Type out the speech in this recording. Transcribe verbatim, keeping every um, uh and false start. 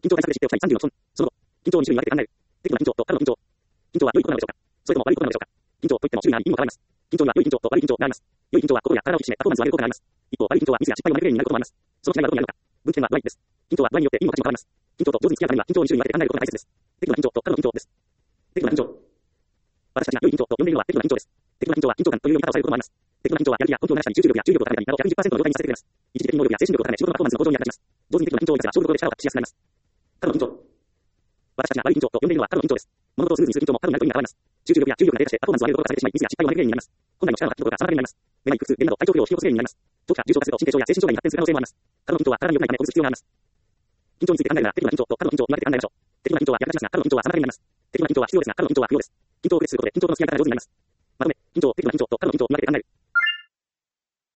緊張対策で知っておきたいさんじゅうよんポン。その後、緊張に種類に分けて考える。適度な緊張と過度の緊張。緊張は良いことなのでしょうか。それとも悪いことなのでしょうか。緊張といっても種類があり、意味も変わります。緊張には良い緊張と悪い緊張があります。良い緊張は心や体を引き締め、パフォーマンスを上げることがあります。一方、悪い緊張はミスや失敗を招く原因になることもあります。その違いはどこにあるのか。分岐点は度合いです。緊張は度合いによって意味も価値も変わります。緊張と上手に付き合うためには緊張に種類に分けて考えることが大切です。適度な緊張と過度の緊張です。適度な緊張。私たちが良い緊張と呼んでいるのは適度な緊張です。適度な緊張は緊張感という読み方をされることもあります。適度な緊張はやる気や根拠を鳴らしたり集中力や注意力を高めたりなど ひゃくにじゅっパーセント の状態にさせてくれます。一時的に能力や精神力を高め仕事のパフォーマンスの向上に役立ちます。同時に適度な緊張を生かせば勝負事で力を発揮しやすくなります。過度の緊張。私たちが悪い緊張と呼んでいるのは過度の緊張です。物事をスムーズにする緊張も過度になると意味が変わります。集中力や注意力が低下してパフォーマンスを上げることがされてしまい、ミスや失敗を招く原因になります。本来の力の発揮度が下がる原因になります。めまい、腹痛、下痢など体調不良を引き起こす原因になります。長期化、重症化すると神経症や精神障害に発展する可能性もあります。過度の緊張は体に良くないためほぐす必要があります。緊張について考えるなら適度な緊張と過度の緊張に分けて考えましょう。適度な緊張は役立ちますが、過度の緊張は妨げになります。適度な緊張は必要ですが、過度の緊張は不要です。緊張を駆使することで緊張との付き合い方が上手になります。まとめ、緊張、適度な緊張と過度の緊張に分けて考える。